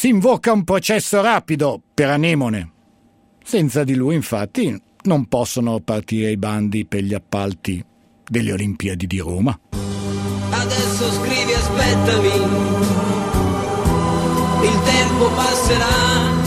si invoca un processo rapido per Anemone. Senza di lui, infatti, non possono partire i bandi per gli appalti delle Olimpiadi di Roma. Adesso scrivi, aspettami, il tempo passerà.